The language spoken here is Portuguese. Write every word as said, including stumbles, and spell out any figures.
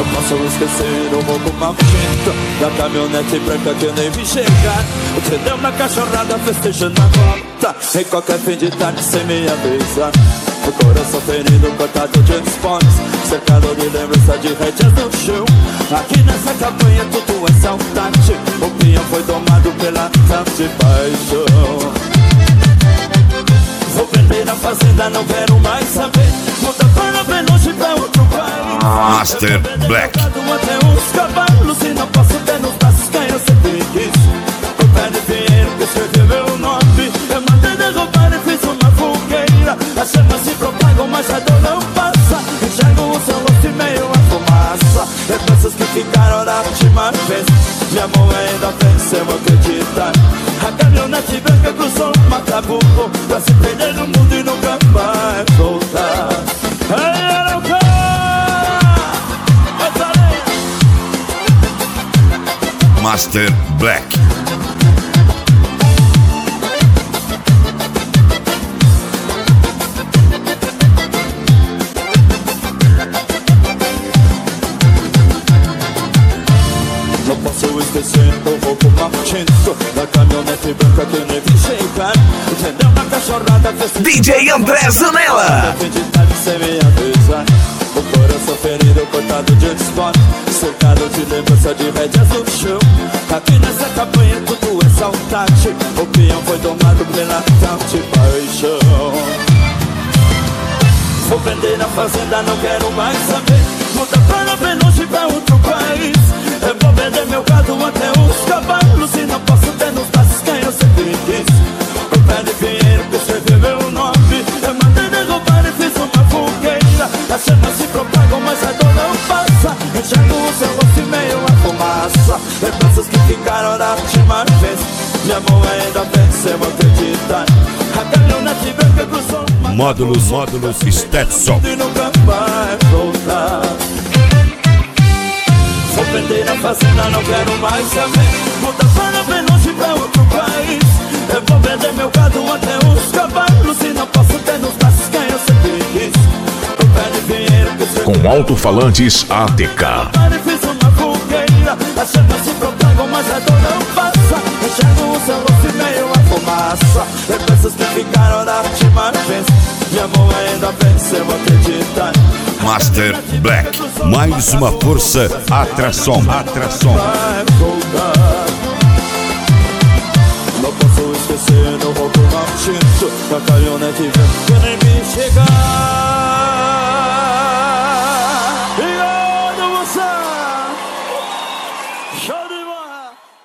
Não posso esquecer o roubo maldito da caminhonete branca que eu nem vi chegar. Você deu uma cachorrada festejando a volta em qualquer fim de tarde sem me avisar. O coração ferido, cortado de esportes, cercado de lembrança de rédeas no chão. Aqui nessa campanha tudo é saudade. O pinhão foi domado pela tanta paixão. Vou vender a fazenda, não quero mais saber. Muda para bem longe pra outro país. Master Black. Até uns cavalos e não posso ter nos braços quem eu sempre quis. O pé de dinheiro que escreveu meu nome. Eu mandei derrubar e fiz uma fogueira. As chamas se propagam, mas a dor não passa. Enxergo o seu rosto e meio a fumaça. Lembranças que ficaram da última vez. Minha mão ainda venceu acreditar. A caminhonete branca cruzou o Macabuco pra se perder no mundo e nunca mais voltar. Hey, Master Black. Não posso esquecer o roubo maldito da caminhonete branca que eu nem vi chegar. Entendeu na cachorrada D J André Zanella. Sem me avisar. O coração ferido, cortado de esporte, cercado de lembrança de rédeas no chão. Aqui nessa campanha tudo é saudade. O peão foi domado pela tal de paixão. Vou vender a fazenda, não quero mais saber. Muda para bem longe pra outro país. Eu vou vender meu gado até os cavalos e não posso ter nos braços quem eu sempre quis. O pé de dinheiro que escreveu meu nome. Eu mandei derrubar e fiz uma fogueira. As chamas se propagam, mas a dor não passa. Enxergo o seu rosto e meio a fumaça. Lembranças que ficaram da última vez. Minha mão ainda venceu acreditar. A caminhonete branca cruzou uma... Módulos, módulos, Stetson. E nunca vai voltar. Vou vender a fazenda, não quero mais saber. Muda para bem longe pra outro país. Eu vou vender meu gado até os cavalos e não posso ter nos braços quem eu sempre quis. O pé de dinheiro que escreveu Com alto-falantes A T K. fiz uma fogueira. As chamas se propagam, mas a dor não passa. Enxergo o seu rosto e meio a fumaça. Lembranças que ficaram da última vez. Minha mão ainda venceu acreditar. Master Black. Mais uma força, atração, atração. Não posso esquecer do roubo maldito da caminhonete branca que nem vi chegar. Obrigado, moça. Show de